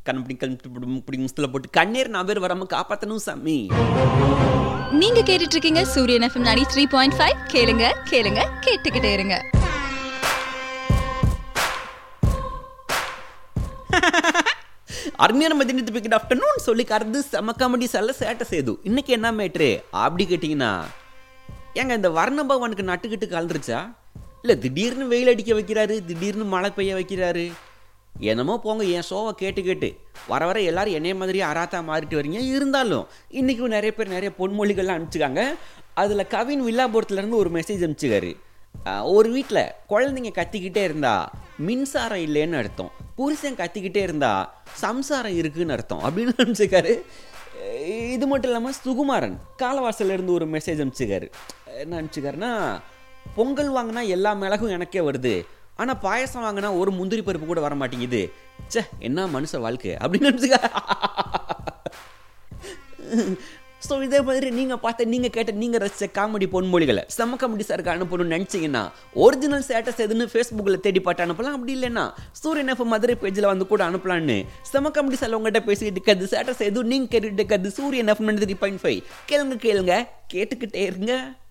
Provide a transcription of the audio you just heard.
கண்ணப்படி கண்ணப்படி முஸ்தில் போட்டு கண்ணீர் நான் பேர் வராம காப்பாற்றணும் சாமி. நீங்க கேட்டுட்டு இருக்கீங்க சூரியன் எஃப்எம் 93.5. கேளுங்க கேளுங்க கேட்டுக்கிட்டே இருங்க. அருமையான மதியத்து பிக்கெட் ஆஃப்டர்நூன் சொல்லி கறந்து செம காமெடி செல்ல சேட்டை செய்து. இன்னைக்கு என்ன மேட்ரு அப்படி கேட்டிங்கன்னா, ஏங்க இந்த வர்ண பகவானுக்கு நட்டுக்கிட்டு கலந்துருச்சா இல்லை திடீர்னு வெயில் அடிக்க வைக்கிறாரு, திடீர்னு மழை பெய்ய வைக்கிறாரு, என்னமோ போங்க. என் ஷோவை கேட்டு வர வர எல்லாரும் என்னைய மாதிரியே அராத்தா மாறிட்டு வரீங்க. இருந்தாலும் இன்றைக்கும் நிறைய பேர் நிறைய பொன்மொழிகள்லாம் அனுப்பிச்சிக்காங்க. அதில் கவின் வில்லாபுரத்துலேருந்து ஒரு மெசேஜ் அனுப்பிச்சிக்காரு. ஒரு வீட்டில் குழந்தைங்க கத்திக்கிட்டே இருந்தா மின்சாரம் இல்லைன்னு அர்த்தம், புருஷன் கத்திக்கிட்டே இருந்தா சம்சாரம் இருக்குன்னு அர்த்தம் அப்படின்னு அனுப்பிச்சிக்காரு. இது மட்டும் இல்லாமல் சுகுமாரன் காலவாசலேருந்து ஒரு மெசேஜ் அனுப்பிச்சிக்காரு. என்ன அனுப்பிச்சிக்காருன்னா, பொங்கல் வாங்கினா எல்லா மிளகும் எனக்கே வருது, ஆனால் பாயசம் வாங்கினா ஒரு முந்திரி பருப்பு கூட வர மாட்டேங்குது, சே என்ன மனுஷ வாழ்க்கை அப்படின்னு நினச்சிக்க. ஸோ இதே மாதிரி நீங்கள் பார்த்த, நீங்கள் கேட்ட, நீங்கள் ரசித்த காமெடி பொன்மொழிகளை செம்ம காமெடி சாருக்கு அனுப்பணும்னு நினச்சிங்கன்னா ஒரிஜினல் ஸ்டேட்டஸ் எதுன்னு ஃபேஸ்புக்கில் தேடி பாட்டு அனுப்பலாம். அப்படி இல்லைன்னா சூரியன் எஃப்எம் மதுரை பேஜில் வந்து கூட அனுப்பலான்னு செம்ம காமெடி சார் உங்கள்கிட்ட பேசிக்கிட்டு இருக்கிறது ஸ்டேட்டஸ் எதுவும் நீங்கள் கேட்டுக்கிட்டு இருக்கிறது சூரியன் எஃப்எம் 93.5. கேளுங்க கேட்டுக்கிட்டே இருங்க.